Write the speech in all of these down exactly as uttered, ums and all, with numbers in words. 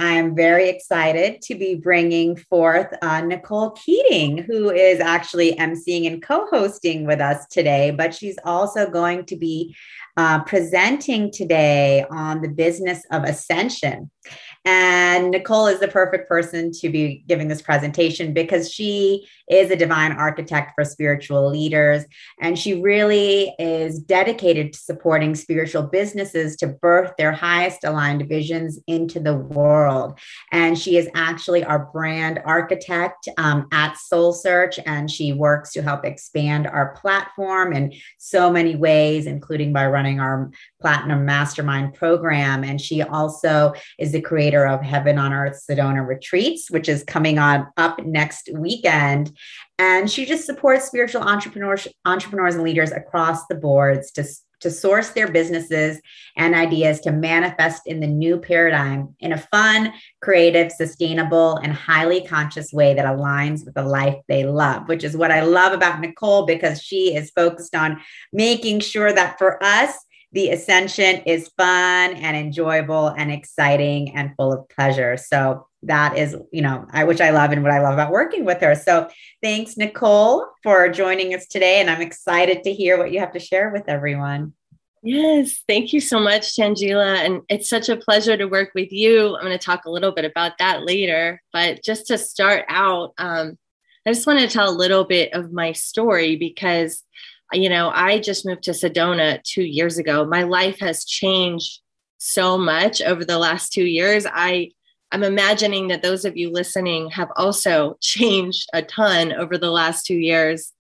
I am very excited to be bringing forth uh, Nicole Keating, who is actually emceeing and co-hosting with us today, but she's also going to be uh, presenting today on the business of ascension. And Nicole is the perfect person to be giving this presentation because she is a divine architect for spiritual leaders. And she really is dedicated to supporting spiritual businesses to birth their highest aligned visions into the world. And she is actually our brand architect um, at Soul Search. And she works to help expand our platform in so many ways, including by running our Platinum Mastermind program. And she also is the creator of Heaven on Earth Sedona Retreats, which is coming on up next weekend. And she just supports spiritual entrepreneurs, entrepreneurs and leaders across the boards to, to source their businesses and ideas to manifest in the new paradigm in a fun, creative, sustainable, and highly conscious way that aligns with the life they love, which is what I love about Nicole, because she is focused on making sure that for us, the ascension is fun and enjoyable and exciting and full of pleasure. So that is, you know, I, which I love and what I love about working with her. So thanks, Nicole, for joining us today. And I'm excited to hear what you have to share with everyone. Yes, thank you so much, Tangela. And it's such a pleasure to work with you. I'm going to talk a little bit about that later. But just to start out, um, I just want to tell a little bit of my story because you know, I just moved to Sedona two years ago. My life has changed so much over the last two years. I, I'm imagining that those of you listening have also changed a ton over the last two years.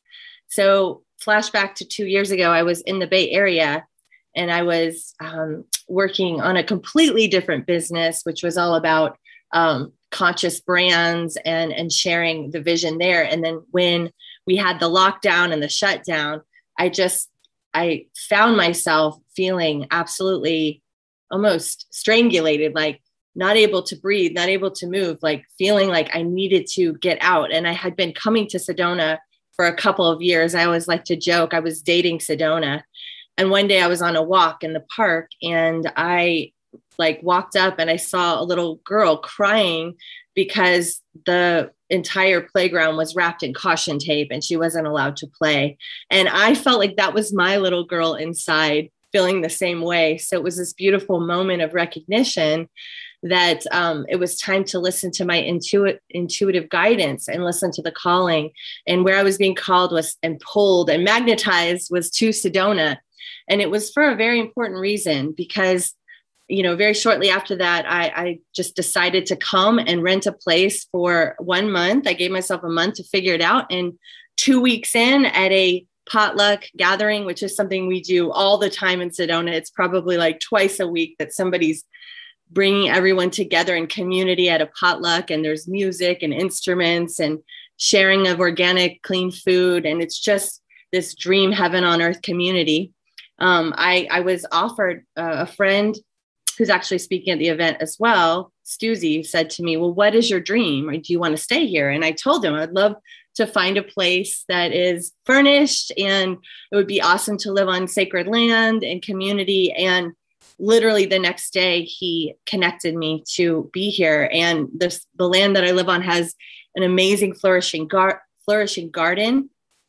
So flashback to two years ago, I was in the Bay Area and I was um, working on a completely different business, which was all about um, conscious brands and, and sharing the vision there. And then when we had the lockdown and the shutdown, I just, I found myself feeling absolutely almost strangulated, like not able to breathe, not able to move, like feeling like I needed to get out. And I had been coming to Sedona for a couple of years. I always like to joke, I was dating Sedona. And one day I was on a walk in the park and I like walked up and I saw a little girl crying because the entire playground was wrapped in caution tape and she wasn't allowed to play. And I felt like that was my little girl inside feeling the same way. So it was this beautiful moment of recognition that um, it was time to listen to my intuit, intuitive guidance and listen to the calling. And where I was being called was and pulled and magnetized was to Sedona. And it was for a very important reason because you know, very shortly after that, I, I just decided to come and rent a place for one month. I gave myself a month to figure it out. And two weeks in at a potluck gathering, which is something we do all the time in Sedona, it's probably like twice a week that somebody's bringing everyone together in community at a potluck. And there's music and instruments and sharing of organic, clean food. And it's just this dream heaven on earth community. Um, I, I was offered uh, a friend who's actually speaking at the event as well, Stuzy, said to me, well, what is your dream? Or do you want to stay here? And I told him I'd love to find a place that is furnished and it would be awesome to live on sacred land and community. And literally the next day he connected me to be here. And this, the land that I live on has an amazing flourishing, gar- flourishing garden.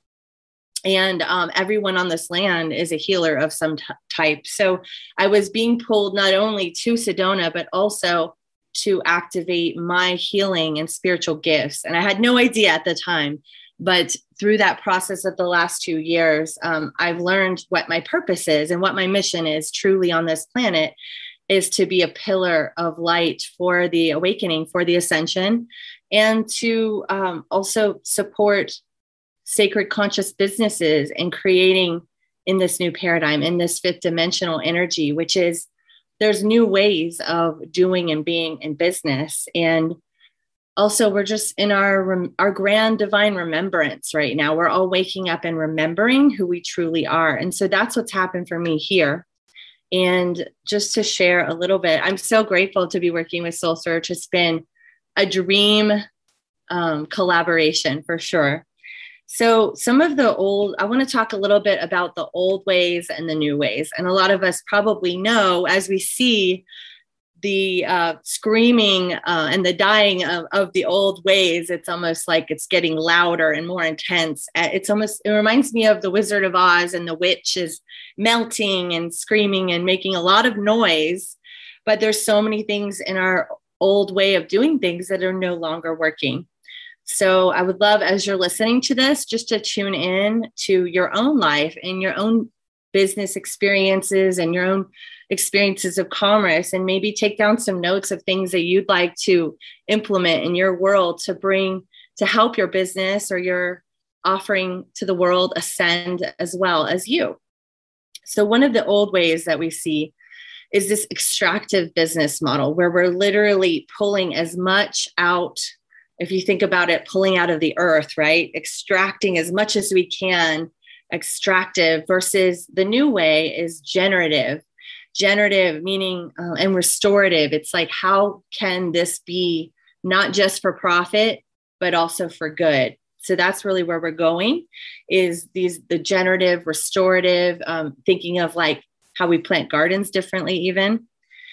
And um, everyone on this land is a healer of some t- type. So I was being pulled not only to Sedona, but also to activate my healing and spiritual gifts. And I had no idea at the time, but through that process of the last two years, um, I've learned what my purpose is and what my mission is truly on this planet is to be a pillar of light for the awakening, for the ascension, and to um, also support sacred conscious businesses and creating in this new paradigm, in this fifth dimensional energy, which is there's new ways of doing and being in business. And also we're just in our, our grand divine remembrance right now. We're all waking up and remembering who we truly are. And so that's what's happened for me here. And just to share a little bit, I'm so grateful to be working with Soul Search. It's been a dream um, collaboration for sure. So some of the old, I want to talk a little bit about the old ways and the new ways. And a lot of us probably know as we see the uh, screaming uh, and the dying of, of the old ways. It's almost like it's getting louder and more intense. It's almost, it reminds me of the Wizard of Oz, and the witch is melting and screaming and making a lot of noise. But there's so many things in our old way of doing things that are no longer working. So I would love, as you're listening to this, just to tune in to your own life and your own business experiences and your own experiences of commerce, and maybe take down some notes of things that you'd like to implement in your world to bring, to help your business or your offering to the world ascend as well as you. So one of the old ways that we see is this extractive business model where we're literally pulling as much out. If you think about it, pulling out of the earth, right? Extracting as much as we can, extractive, versus the new way is generative. Generative meaning uh, and restorative. It's like, how can this be not just for profit, but also for good? So that's really where we're going, is these, the generative, restorative, um, thinking of like how we plant gardens differently even.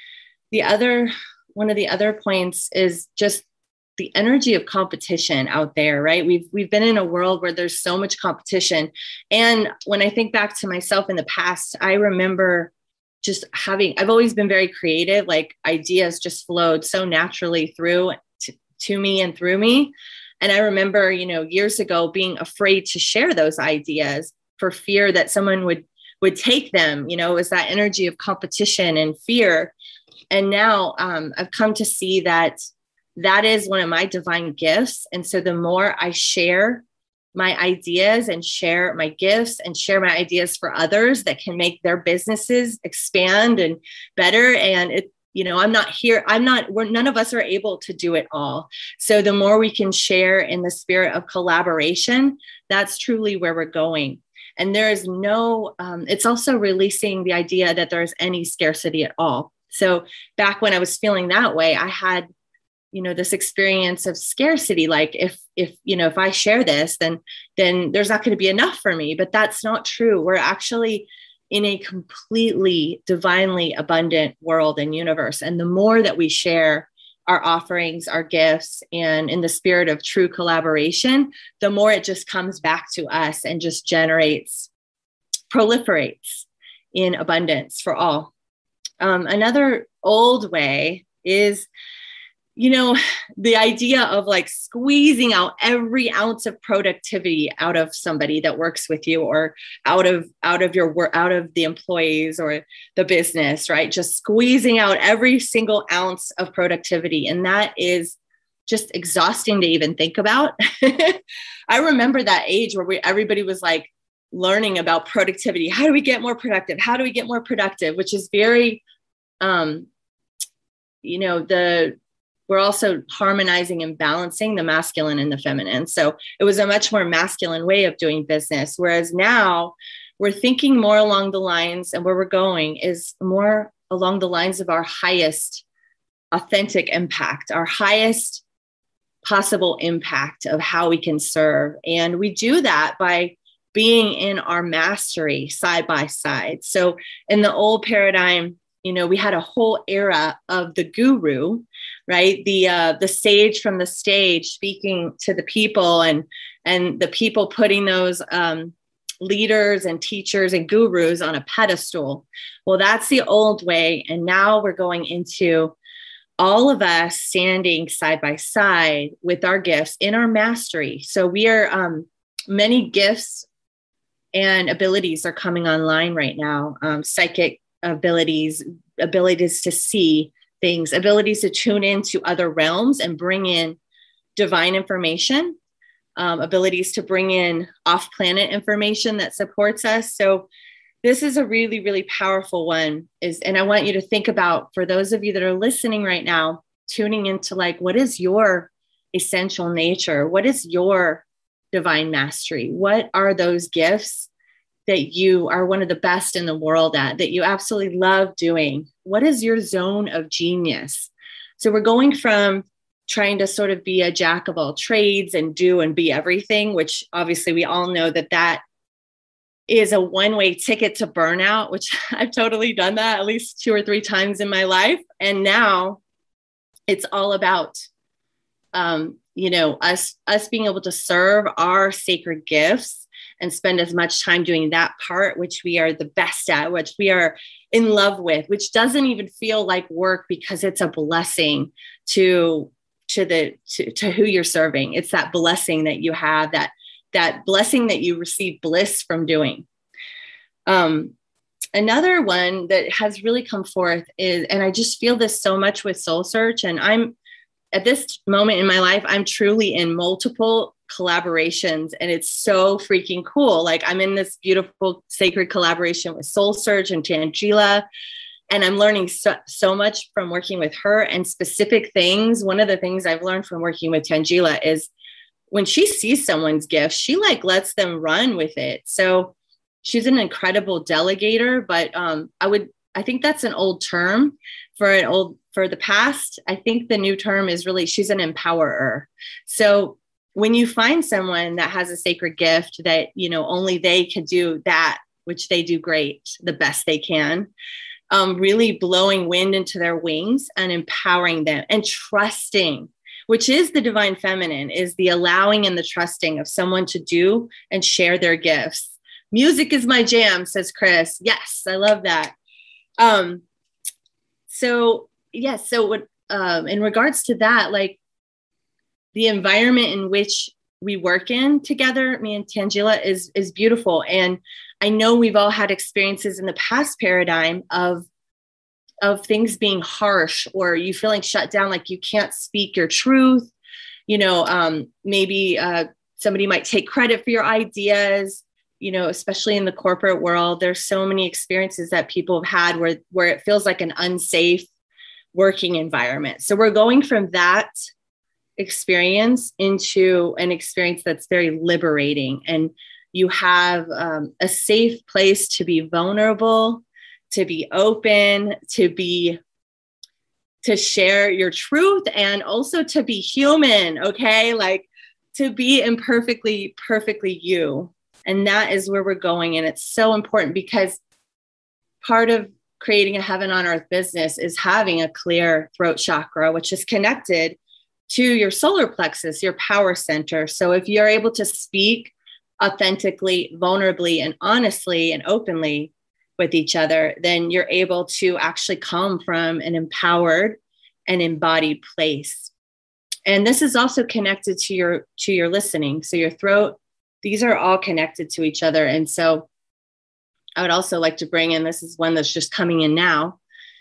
The other, one of the other points is just the energy of competition out there, right? We've, we've been in a world where there's so much competition. And when I think back to myself in the past, I remember just having, I've always been very creative, like ideas just flowed so naturally through to, to me and through me. And I remember, you know, years ago being afraid to share those ideas for fear that someone would, would take them. You know, it was that energy of competition and fear. And now um, I've come to see that that is one of my divine gifts. And so the more I share my ideas and share my gifts and share my ideas for others that can make their businesses expand and better. And it, you know, I'm not here. I'm not, we're, none of us are able to do it all. So the more we can share in the spirit of collaboration, that's truly where we're going. And there is no, um, it's also releasing the idea that there's any scarcity at all. So back when I was feeling that way, I had, you know, this experience of scarcity. Like if, if, you know, if I share this, then, then there's not going to be enough for me, but that's not true. We're actually in a completely divinely abundant world and universe. And the more that we share our offerings, our gifts, and in the spirit of true collaboration, the more it just comes back to us and just generates, proliferates in abundance for all. Um, another old way is, you know, the idea of like squeezing out every ounce of productivity out of somebody that works with you, or out of, out of your work, out of the employees or the business, right? Just squeezing out every single ounce of productivity. And that is just exhausting to even think about. I remember that age where we, everybody was like learning about productivity. How do we get more productive? How do we get more productive? Which is very, um, you know, the, we're also harmonizing and balancing the masculine and the feminine. So it was a much more masculine way of doing business. Whereas now we're thinking more along the lines, and where we're going is more along the lines of our highest authentic impact, our highest possible impact of how we can serve. And we do that by being in our mastery side by side. So in the old paradigm, you know, we had a whole era of the guru, right? The uh, the sage from the stage speaking to the people, and and the people putting those um, leaders and teachers and gurus on a pedestal. Well, that's the old way. And now we're going into all of us standing side by side with our gifts in our mastery. So we are, um, many gifts and abilities are coming online right now. Um, psychic abilities, abilities to see things, abilities to tune into other realms and bring in divine information, um, abilities to bring in off-planet information that supports us. So this is a really, really powerful one. Is, and I want you to think about, for those of you that are listening right now, tuning into like, what is your essential nature? What is your divine mastery? What are those gifts that you are one of the best in the world at, that you absolutely love doing? What is your zone of genius? So we're going from trying to sort of be a jack of all trades and do and be everything, which obviously we all know that that is a one-way ticket to burnout, which I've totally done that at least two or three times in my life. And now it's all about, um, you know, us, us being able to serve our sacred gifts and spend as much time doing that part, which we are the best at, which we are in love with, which doesn't even feel like work because it's a blessing to, to the, to, to who you're serving. It's that blessing that you have, that that blessing that you receive bliss from doing. Um, another one that has really come forth is, and I just feel this so much with Soul Search, and I'm at this moment in my life, I'm truly in multiple collaborations, and it's so freaking cool. Like I'm in this beautiful sacred collaboration with Soul Search and Tangela, and I'm learning so, so much from working with her and specific things. One of the things I've learned from working with Tangela is when she sees someone's gift, she like lets them run with it. So she's an incredible delegator, but um, I would, I think that's an old term for an old, for the past. I think the new term is really, she's an empowerer. So when you find someone that has a sacred gift that, you know, only they can do that, which they do great, the best they can, um, really blowing wind into their wings and empowering them and trusting, which is the divine feminine, is the allowing and the trusting of someone to do and share their gifts. Music is my jam, says Chris. Yes, I love that. Um, so yes, so what, um, in regards to that, like the environment in which we work in together, me and Tangela, is, is beautiful. And I know we've all had experiences in the past paradigm of of things being harsh, or you feeling shut down, like you can't speak your truth. You know, um, maybe uh, somebody might take credit for your ideas, you know, especially in the corporate world. There's so many experiences that people have had where, where it feels like an unsafe working environment. So we're going from that experience into an experience that's very liberating. And you have um, a safe place to be vulnerable, to be open, to be, to share your truth, and also to be human. Okay. Like to be imperfectly, perfectly you. And that is where we're going. And it's so important because part of creating a heaven on earth business is having a clear throat chakra, which is connected to your solar plexus, your power center. So if you're able to speak authentically, vulnerably, and honestly and openly with each other, then you're able to actually come from an empowered and embodied place. And this is also connected to your, to your listening. So your throat, these are all connected to each other. And so I would also like to bring in, this is one that's just coming in now,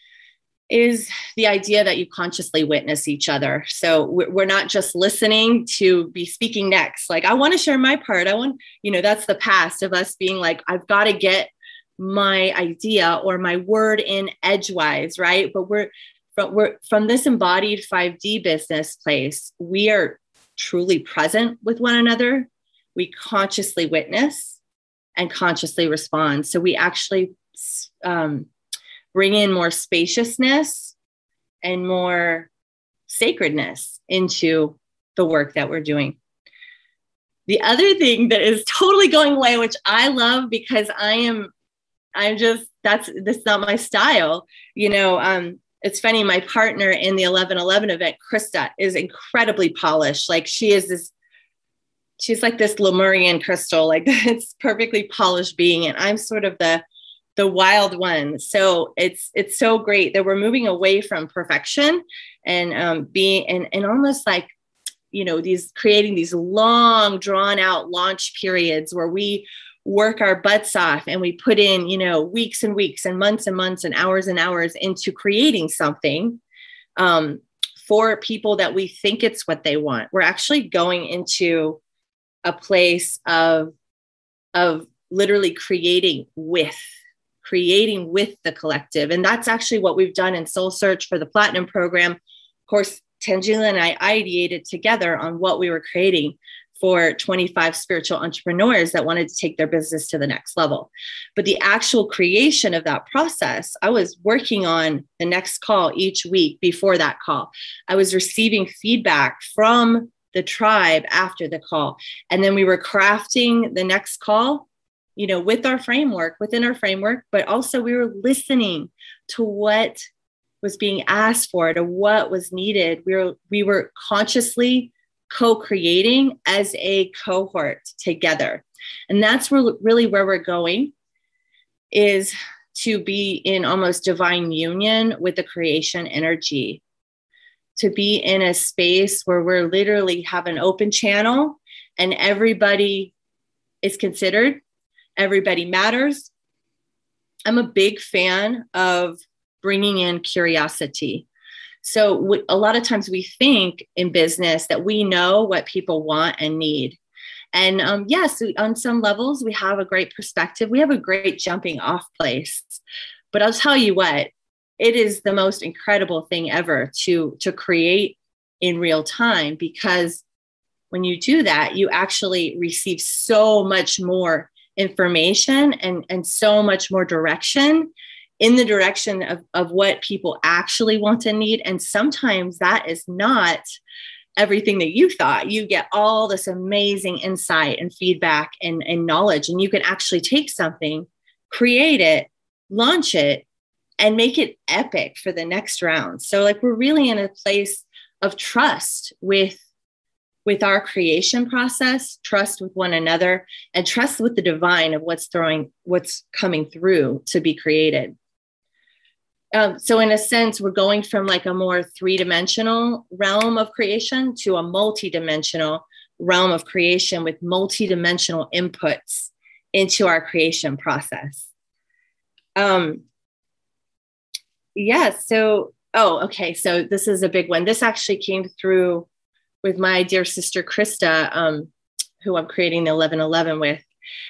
is the idea that you consciously witness each other. So we're not just listening to be speaking next. Like, I want to share my part. I want, you know, that's the past of us being like, I've got to get my idea or my word in edgewise, right? But we're from, we're from this embodied five D business place. We are truly present with one another. We consciously witness and consciously respond. So we actually um, bring in more spaciousness and more sacredness into the work that we're doing. The other thing that is totally going away, which I love because I am, I'm just, that's, that's not my style. You know, um, it's funny. My partner in the eleven eleven event, Krista, is incredibly polished. Like she is this, she's like this Lemurian crystal, like it's perfectly polished being. And I'm sort of the, the wild one. So it's, it's so great that we're moving away from perfection and um, being, and, and almost like, you know, these creating these long drawn out launch periods where we work our butts off and we put in, you know, weeks and weeks and months and months and hours and hours into creating something um, for people that we think it's what they want. We're actually going into a place of, of literally creating with, creating with the collective. And that's actually what we've done in Soul Search for the Platinum program. Of course, Tangela and I ideated together on what we were creating for twenty-five spiritual entrepreneurs that wanted to take their business to the next level. But the actual creation of that process, I was working on the next call each week before that call. I was receiving feedback from the tribe after the call. And then we were crafting the next call, you know, with our framework, within our framework, but also we were listening to what was being asked for, to what was needed. We were, we were consciously co-creating as a cohort together. And that's where, really where we're going, is to be in almost divine union with the creation energy, to be in a space where we're literally have an open channel and everybody is considered, everybody matters. I'm a big fan of bringing in curiosity. So w- a lot of times we think in business that we know what people want and need. And um, yes, on some levels, we have a great perspective. We have a great jumping off place. But I'll tell you what, it is the most incredible thing ever to, to create in real time, because when you do that, you actually receive so much more information and, and so much more direction in the direction of, of what people actually want and need. And sometimes that is not everything that you thought. You get all this amazing insight and feedback and, and knowledge, and you can actually take something, create it, launch it, and make it epic for the next round. So like we're really in a place of trust with, with our creation process, trust with one another, and trust with the divine of what's throwing, what's coming through to be created. Um, so in a sense, we're going from like a more three-dimensional realm of creation to a multi-dimensional realm of creation with multi-dimensional inputs into our creation process. Um, yeah, so, oh, okay. So this is a big one. This actually came through with my dear sister, Krista, um, who I'm creating the eleven eleven with.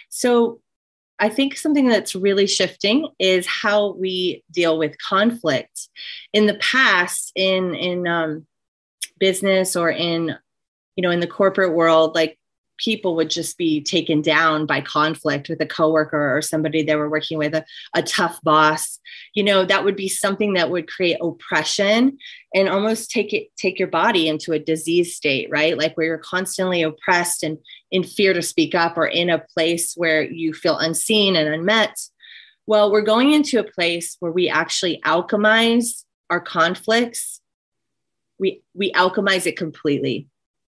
So I think something that's really shifting is how we deal with conflict. In the past, in in um, business or in, you know, in the corporate world, like people would just be taken down by conflict with a coworker or somebody they were working with, a, a tough boss. You know, that would be something that would create oppression and almost take it, take your body into a disease state, right? Like where you're constantly oppressed and in fear to speak up, or in a place where you feel unseen and unmet. Well, we're going into a place where we actually alchemize our conflicts. We, we alchemize it completely.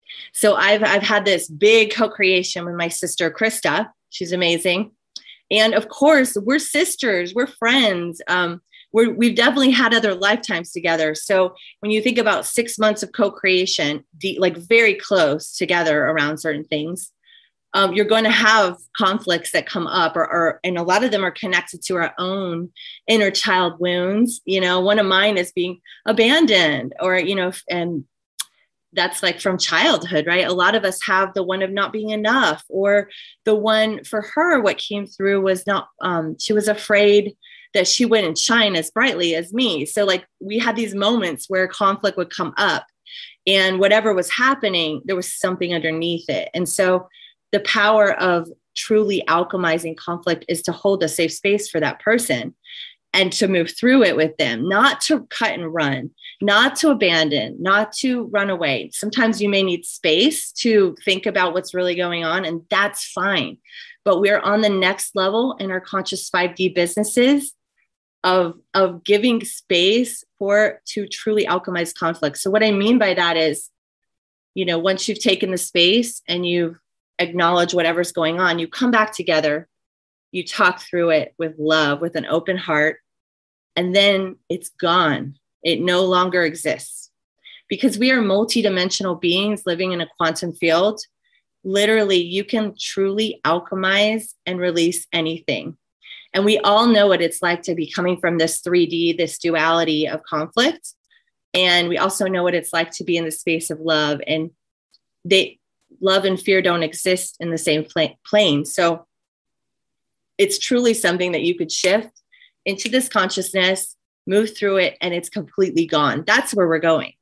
So I've, I've had this big co-creation with my sister, Krista. She's amazing. And of course, we're sisters, we're friends. Um, we're, we've definitely had other lifetimes together. So when you think about six months of co-creation, de- like very close together around certain things, um, you're going to have conflicts that come up, or, or, and a lot of them are connected to our own inner child wounds. You know, one of mine is being abandoned, or, you know, and that's like from childhood, right? A lot of us have the one of not being enough, or the one for her, what came through was not, um, she was afraid that she wouldn't shine as brightly as me. So like we had these moments where conflict would come up, and whatever was happening, there was something underneath it. And so the power of truly alchemizing conflict is to hold a safe space for that person and to move through it with them, not to cut and run, not to abandon, not to run away. Sometimes you may need space to think about what's really going on, and that's fine. But we're on the next level in our conscious five D businesses of, of giving space for to truly alchemize conflict. So what I mean by that is, you know, once you've taken the space and you've acknowledged whatever's going on, you come back together, you talk through it with love, with an open heart, and then it's gone. It no longer exists, because we are multidimensional beings living in a quantum field. Literally, you can truly alchemize and release anything. And we all know what it's like to be coming from this three D, this duality of conflict. And we also know what it's like to be in the space of love. And they, love and fear don't exist in the same pla- plane. So it's truly something that you could shift into this consciousness, move through it, and it's completely gone. That's where we're going.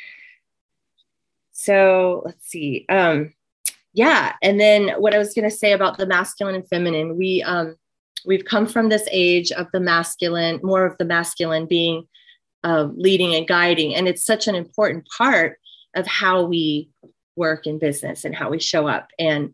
So let's see. Um, yeah. And then what I was going to say about the masculine and feminine, we, um, we've come from this age of the masculine, more of the masculine being uh, leading and guiding. And it's such an important part of how we work in business and how we show up. And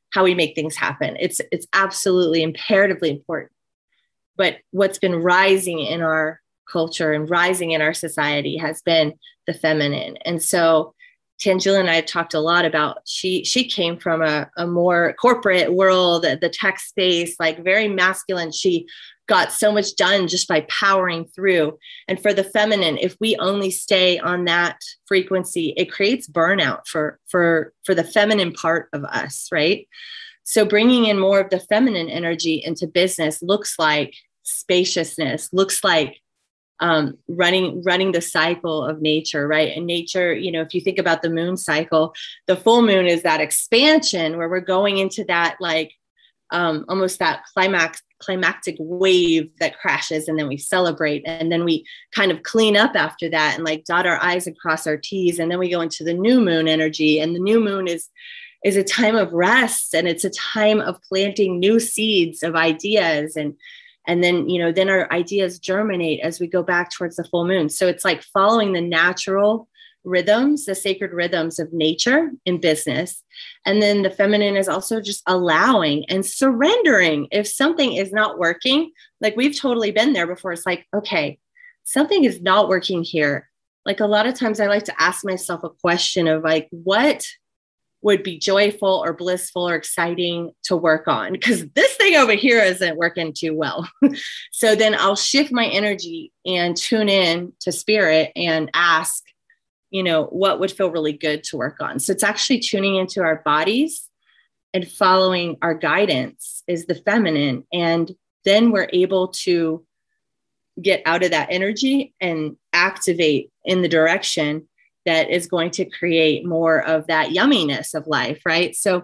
how we make things happen. It's, it's absolutely imperatively important. But what's been rising in our culture and rising in our society has been the feminine. And so Tangela and I have talked a lot about, she, she came from a, a more corporate world, the tech space, like very masculine. She got so much done just by powering through. And for the feminine, if we only stay on that frequency, it creates burnout for, for, for the feminine part of us, right? So bringing in more of the feminine energy into business looks like spaciousness, looks like Um, running, running the cycle of nature, right? And nature, you know, if you think about the moon cycle, the full moon is that expansion where we're going into that, like, um, almost that climax, climactic wave that crashes, and then we celebrate, and then we kind of clean up after that and like dot our I's and cross our T's. And then we go into the new moon energy, and the new moon is, is a time of rest, and it's a time of planting new seeds of ideas. And And then, you know, then our ideas germinate as we go back towards the full moon. So it's like following the natural rhythms, the sacred rhythms of nature in business. And then the feminine is also just allowing and surrendering. If something is not working, like we've totally been there before. It's like, okay, something is not working here. Like a lot of times I like to ask myself a question of like, what would be joyful or blissful or exciting to work on, because this thing over here isn't working too well. So then I'll shift my energy and tune in to spirit and ask, you know, what would feel really good to work on. So it's actually tuning into our bodies and following our guidance is the feminine. And then we're able to get out of that energy and activate in the direction that is going to create more of that yumminess of life, right? So,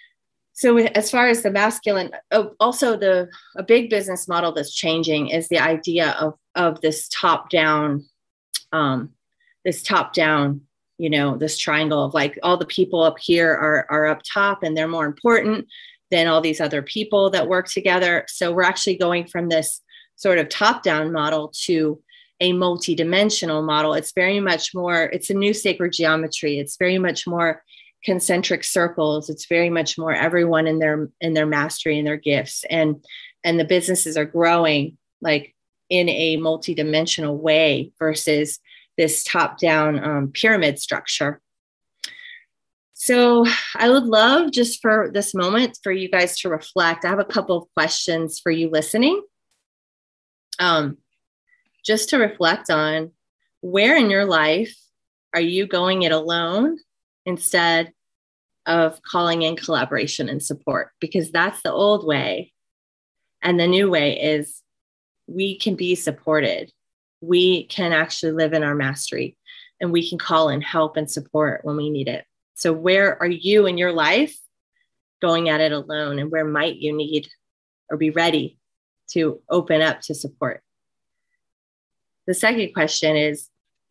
so as far as the masculine, oh, also the a big business model that's changing is the idea of of this top down, um, this top down, you know, this triangle of like all the people up here are are up top, and they're more important than all these other people that work together. So we're actually going from this sort of top down model to a multi-dimensional model. It's very much more, it's a new sacred geometry. It's very much more concentric circles. It's very much more everyone in their, in their mastery and their gifts. And, and the businesses are growing like in a multi-dimensional way versus this top-down um, pyramid structure. So I would love just for this moment for you guys to reflect. I have a couple of questions for you listening. Um, just to reflect on where in your life are you going it alone instead of calling in collaboration and support, because that's the old way. And the new way is we can be supported. We can actually live in our mastery, and we can call in help and support when we need it. So where are you in your life going at it alone, and where might you need or be ready to open up to support? The second question is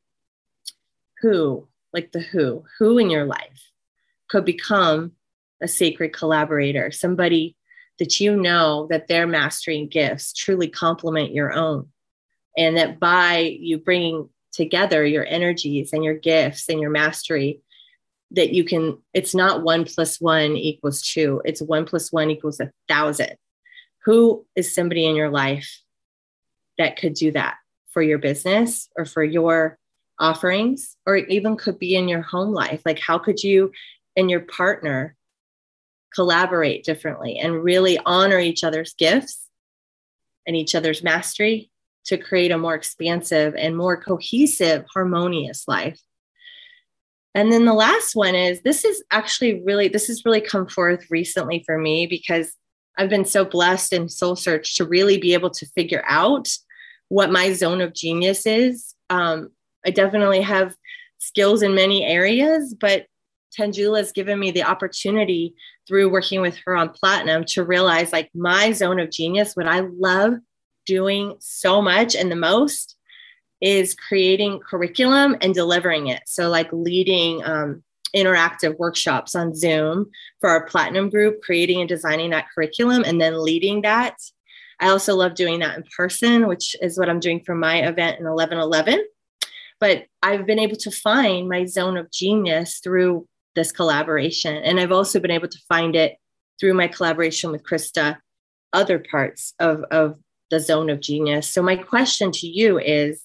who, like the who, who in your life could become a sacred collaborator, somebody that you know that their mastery and gifts truly complement your own. And that by you bringing together your energies and your gifts and your mastery, that you can, it's not one plus one equals two. It's one plus one equals a thousand. Who is somebody in your life that could do that for your business or for your offerings, or even could be in your home life? Like how could you and your partner collaborate differently and really honor each other's gifts and each other's mastery to create a more expansive and more cohesive, harmonious life? And then the last one is, this is actually really, this has really come forth recently for me, because I've been so blessed in Soul Search to really be able to figure out what my zone of genius is. Um, I definitely have skills in many areas, but Tangela has given me the opportunity through working with her on Platinum to realize like my zone of genius, what I love doing so much and the most is creating curriculum and delivering it. So like leading um, interactive workshops on Zoom for our Platinum group, creating and designing that curriculum and then leading that. I also love doing that in person, which is what I'm doing for my event in eleven eleven. But I've been able to find my zone of genius through this collaboration. And I've also been able to find it through my collaboration with Krista, other parts of, of the zone of genius. So my question to you is,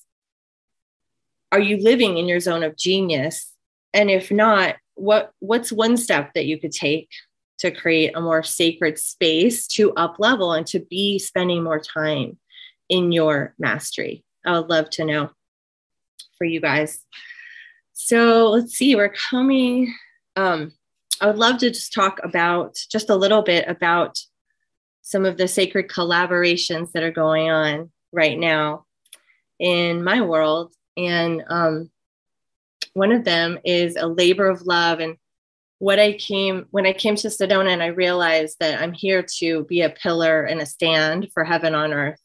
are you living in your zone of genius? And if not, what, what's one step that you could take to create a more sacred space to up level and to be spending more time in your mastery? I would love to know for you guys. So let's see, we're coming. Um, I would love to just talk about just a little bit about some of the sacred collaborations that are going on right now in my world. And um, one of them is a labor of love. And what I came, when I came to Sedona and I realized that I'm here to be a pillar and a stand for heaven on earth,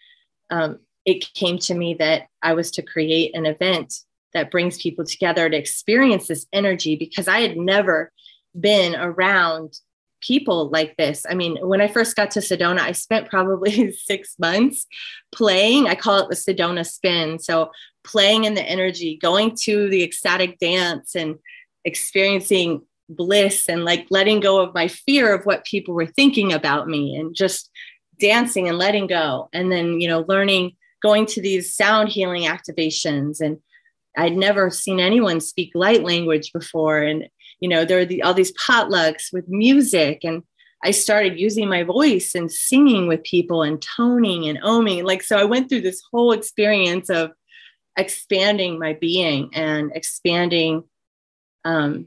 um, it came to me that I was to create an event that brings people together to experience this energy, because I had never been around people like this. I mean, when I first got to Sedona, I spent probably six months playing. I call it the Sedona spin. So playing in the energy, going to the ecstatic dance and experiencing bliss and like letting go of my fear of what people were thinking about me and just dancing and letting go. And then, you know, learning, going to these sound healing activations. And I'd never seen anyone speak light language before. And, you know, there are the, all these potlucks with music. And I started using my voice and singing with people and toning and oming. Like, so I went through this whole experience of expanding my being and expanding um,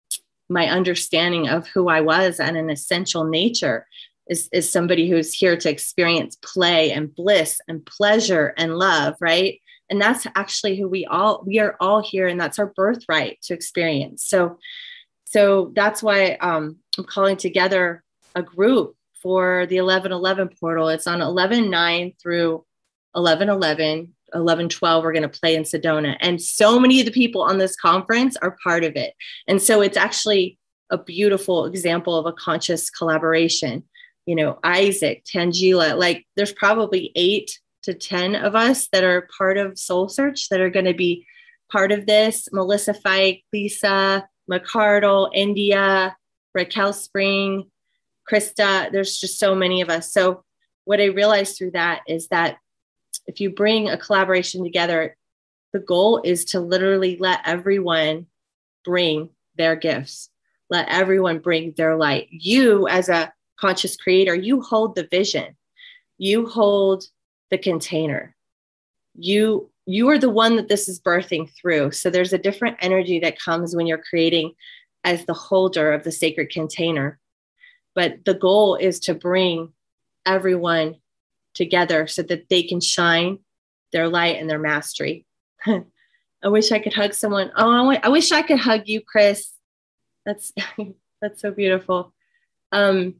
my understanding of who I was and an essential nature is, is somebody who's here to experience play and bliss and pleasure and love, right? And that's actually who we all, we are all here, and that's our birthright to experience. So, so that's why um, I'm calling together a group for the eleven eleven portal. It's on eleven nine through eleven eleven, eleven twelve. We're going to play in Sedona. And so many of the people on this conference are part of it. And so it's actually a beautiful example of a conscious collaboration. You know, Isaac, Tangela, like there's probably eight to ten of us that are part of Soul Search that are going to be part of this. Melissa Fike, Lisa McCardle, India, Raquel Spring, Krista. There's just so many of us. So what I realized through that is that if you bring a collaboration together, the goal is to literally let everyone bring their gifts. Let everyone bring their light. You as a conscious creator, you hold the vision. You hold the container. You, you are the one that this is birthing through. So there's a different energy that comes when you're creating as the holder of the sacred container. But the goal is to bring everyone together so that they can shine their light and their mastery. I wish I could hug someone. Oh, I, w- I wish I could hug you, Chris. That's, that's so beautiful. Um,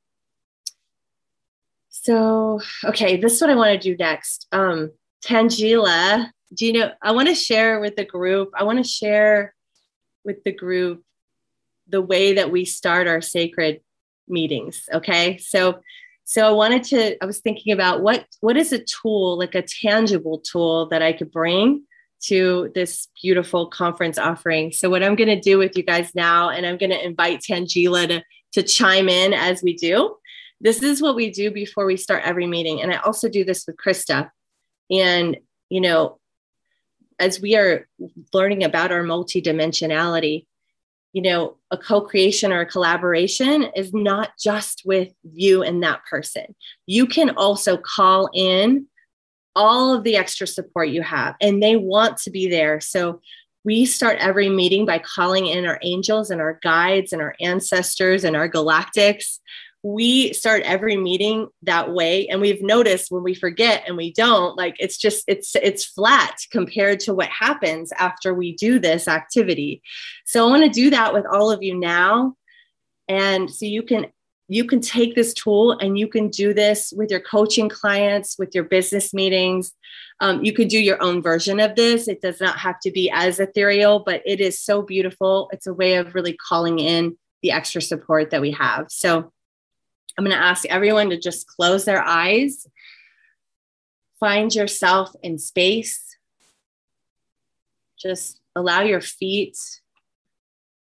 so, okay, this is what I want to do next. Um, Tangela, do you know, I want to share with the group, I want to share with the group the way that we start our sacred meetings. Okay. So, so I wanted to, I was thinking about what, what is a tool, like a tangible tool that I could bring to this beautiful conference offering. So what I'm going to do with you guys now, and I'm going to invite Tangela to, to chime in as we do. This is what we do before we start every meeting. And I also do this with Krista. And, you know, as we are learning about our multidimensionality, you know, a co-creation or a collaboration is not just with you and that person. You can also call in all of the extra support you have, and they want to be there. So we start every meeting by calling in our angels and our guides and our ancestors and our galactics. We start every meeting that way. And we've noticed when we forget and we don't, like, it's just, it's, it's flat compared to what happens after we do this activity. So I want to do that with all of you now. And so you can, you can take this tool and you can do this with your coaching clients, with your business meetings. Um, you could do your own version of this. It does not have to be as ethereal, but it is so beautiful. It's a way of really calling in the extra support that we have. So I'm going to ask everyone to just close their eyes. Find yourself in space. Just allow your feet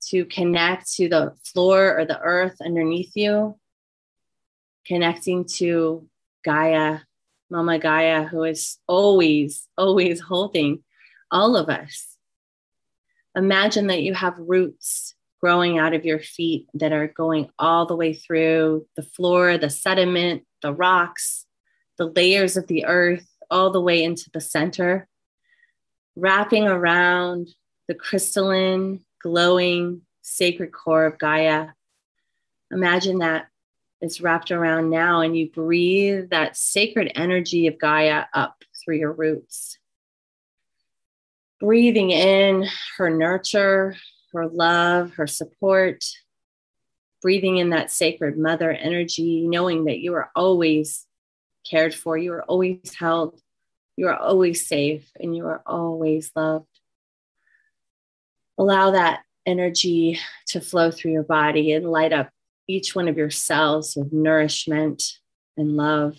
to connect to the floor or the earth underneath you, connecting to Gaia, Mama Gaia, who is always, always holding all of us. Imagine that you have roots growing out of your feet that are going all the way through the floor, the sediment, the rocks, the layers of the earth, all the way into the center, wrapping around the crystalline, glowing, sacred core of Gaia. Imagine that it's wrapped around now, and you breathe that sacred energy of Gaia up through your roots. Breathing in her nurture, her love, her support. Breathing in that sacred mother energy, knowing that you are always cared for, you are always held, you are always safe, and you are always loved. Allow that energy to flow through your body and light up each one of your cells with nourishment and love.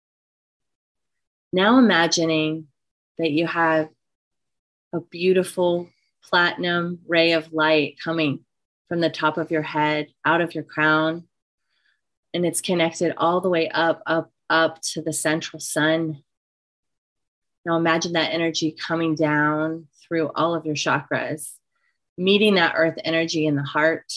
Now imagining that you have a beautiful platinum ray of light coming from the top of your head, out of your crown, and it's connected all the way up, up, up to the central sun. Now imagine that energy coming down through all of your chakras, meeting that earth energy in the heart,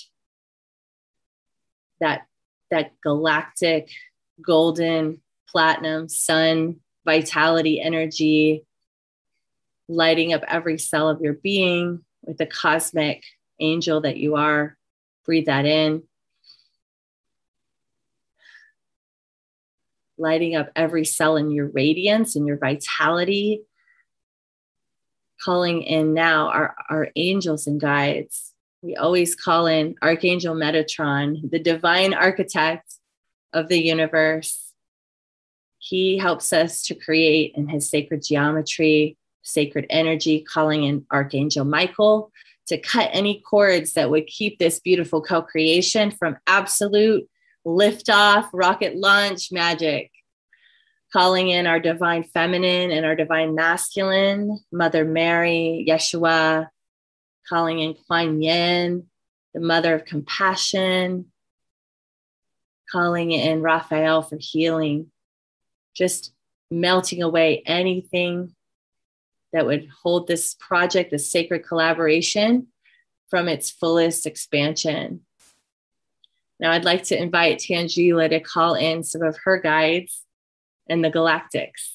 that, that galactic, golden, platinum, sun, vitality energy, lighting up every cell of your being with the cosmic angel that you are. Breathe that in. Lighting up every cell in your radiance and your vitality. Calling in now our, our angels and guides. We always call in Archangel Metatron, the divine architect of the universe. He helps us to create in his sacred geometry, sacred energy, calling in Archangel Michael to cut any cords that would keep this beautiful co-creation from absolute liftoff, rocket launch magic. Calling in our divine feminine and our divine masculine, Mother Mary, Yeshua, calling in Kuan Yin, the mother of compassion, calling in Raphael for healing, just melting away anything that would hold this project, this sacred collaboration, from its fullest expansion. Now I'd like to invite Tangela to call in some of her guides and the galactics.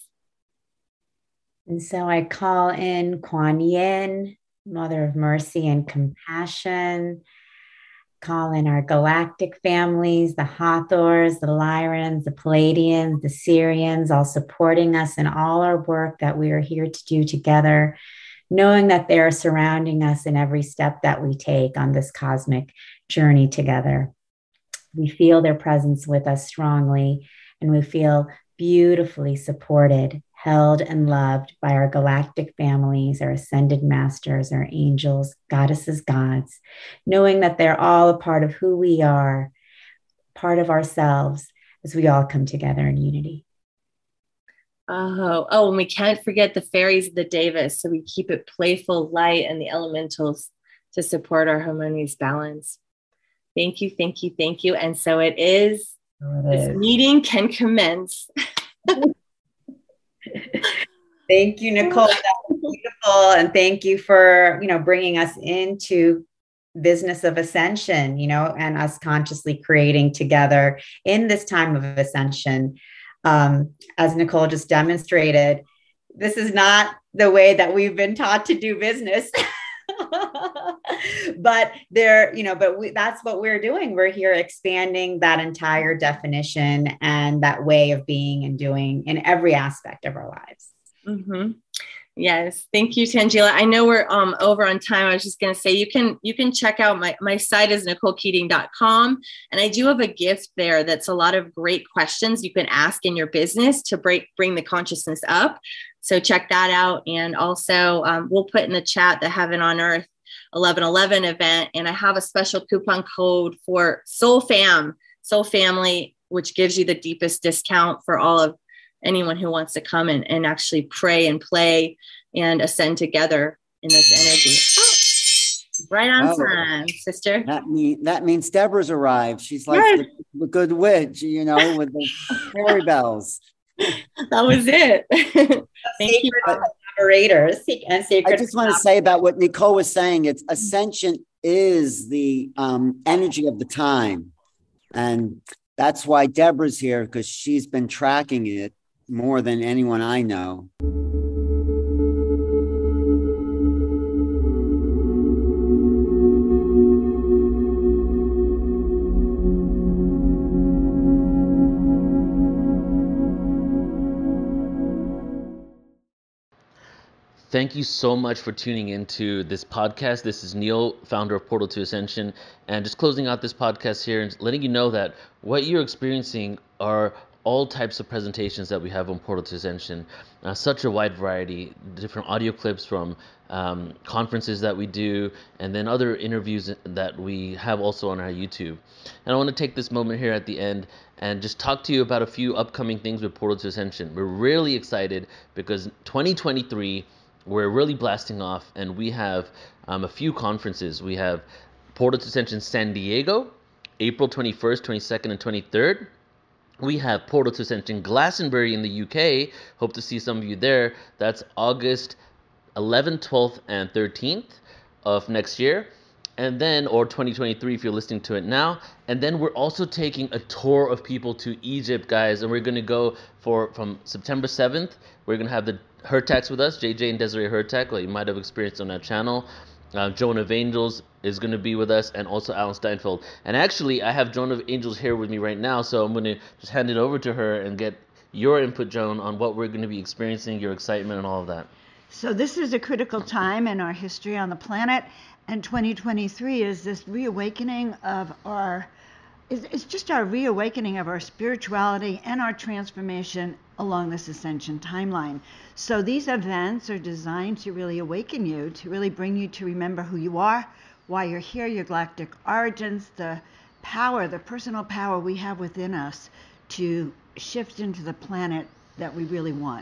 And so I call in Kuan Yin, Mother of Mercy and Compassion. Call in our galactic families, the Hathors, the Lyrans, the Palladians, the Syrians, all supporting us in all our work that we are here to do together, knowing that they are surrounding us in every step that we take on this cosmic journey together. We feel their presence with us strongly, and we feel beautifully supported, held, and loved by our galactic families, our ascended masters, our angels, goddesses, gods, knowing that they're all a part of who we are, part of ourselves, as we all come together in unity. Oh, oh, and we can't forget the fairies of the Devas, so we keep it playful, light, and the elementals to support our harmonious balance. Thank you, thank you, thank you. And so it is. It this is. Meeting can commence. Thank you, Nicole. That was beautiful. And thank you for, you know, bringing us into business of ascension, you know, and us consciously creating together in this time of ascension. Um, as Nicole just demonstrated, this is not the way that we've been taught to do business. But there, you know, but we, that's what we're doing. We're here expanding that entire definition and that way of being and doing in every aspect of our lives. Mm-hmm. Yes. Thank you, Tangela. I know we're um, over on time. I was just going to say, you can, you can check out my, my site is nicole keating dot com. And I do have a gift there. That's a lot of great questions you can ask in your business to break, bring the consciousness up. So check that out. And also um, we'll put in the chat the Heaven on Earth eleven eleven event. And I have a special coupon code for Soul Fam, Soul Family, which gives you the deepest discount for all of anyone who wants to come and, and actually pray and play and ascend together in this energy. Right on Oh, time, sister. that mean that means Deborah's arrived. She's like Yes, the, the good witch, you know, with the fairy bells. that was it. Thank you. Sacred collaborators and I sacred. just want to say about what Nicole was saying. It's ascension is the um, energy of the time. And that's why Deborah's here, because she's been tracking it more than anyone I know. Thank you so much for tuning into this podcast. This is Neil, founder of Portal to Ascension, and just closing out this podcast here and letting you know that what you're experiencing are all types of presentations that we have on Portal to Ascension. Uh, such a wide variety, different audio clips from um, conferences that we do, and then other interviews that we have also on our YouTube. And I want to take this moment here at the end and just talk to you about a few upcoming things with Portal to Ascension. We're really excited because twenty twenty-three, we're really blasting off, and we have um, a few conferences. We have Portal to Ascension San Diego, April twenty-first, twenty-second, and twenty-third. We have Portal to Ascension Glastonbury in the U K. Hope to see some of you there. That's August eleventh, twelfth, and thirteenth of next year. And then, or twenty twenty-three if you're listening to it now. And then we're also taking a tour of people to Egypt, guys. And we're going to go for from September seventh. We're going to have the Hertax with us, J J and Desiree Hertax, like you might have experienced on that channel. Uh, Joan of Angels is going to be with us, and also Alan Steinfeld. And actually, I have Joan of Angels here with me right now, so I'm going to just hand it over to her and get your input, Joan, on what we're going to be experiencing, your excitement, and all of that. So this is a critical time in our history on the planet, and twenty twenty-three is this reawakening of our, it's just our reawakening of our spirituality and our transformation along this ascension timeline. So these events are designed to really awaken you, to really bring you to remember who you are, why you're here, your galactic origins, the power, the personal power we have within us to shift into the planet that we really want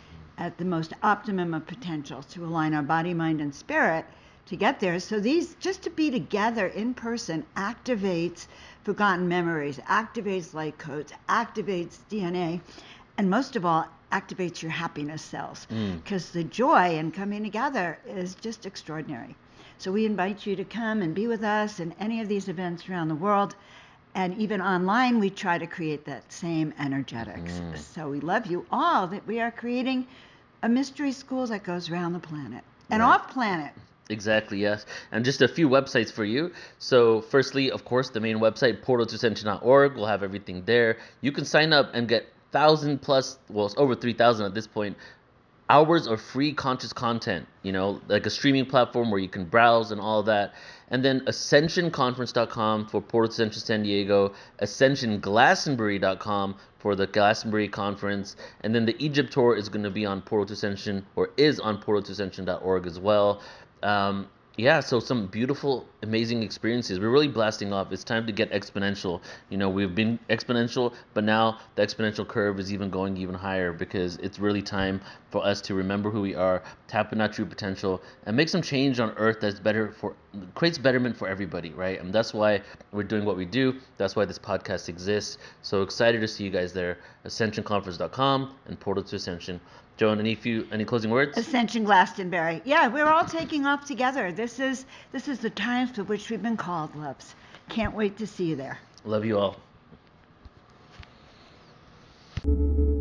at the most optimum of potential, to align our body, mind, and spirit to get there. So these, just to be together in person, activates forgotten memories, activates light codes, activates D N A, and most of all, activates your happiness cells. Because mm. the joy in coming together is just extraordinary. So we invite you to come and be with us in any of these events around the world. And even online, we try to create that same energetics. Mm. So we love you all, that we are creating a mystery school that goes around the planet and right. off planet. Exactly, yes. And just a few websites for you. So firstly, of course, the main website, portal to ascension dot org. We'll have everything there. You can sign up and get one thousand plus, well, it's over three thousand at this point, hours of free conscious content, you know, like a streaming platform where you can browse and all that. And then ascension conference dot com for Portal to Ascension San Diego, ascension glastonbury dot com for the Glastonbury conference, and then the Egypt tour is going to be on Portal to Ascension, or is on portal to ascension dot org as well. Um, yeah, so some beautiful, amazing experiences. We're really blasting off. It's time to get exponential. You know, we've been exponential, but now the exponential curve is even going even higher, because it's really time for us to remember who we are, tap in our true potential, and make some change on Earth that's better for, creates betterment for everybody, right? And that's why we're doing what we do. That's why this podcast exists. So excited to see you guys there. ascension conference dot com and Portal to Ascension. Joan, any few any closing words? Ascension Glastonbury. Yeah, we're all taking off together. This is this is the time for which we've been called, loves. Can't wait to see you there. Love you all.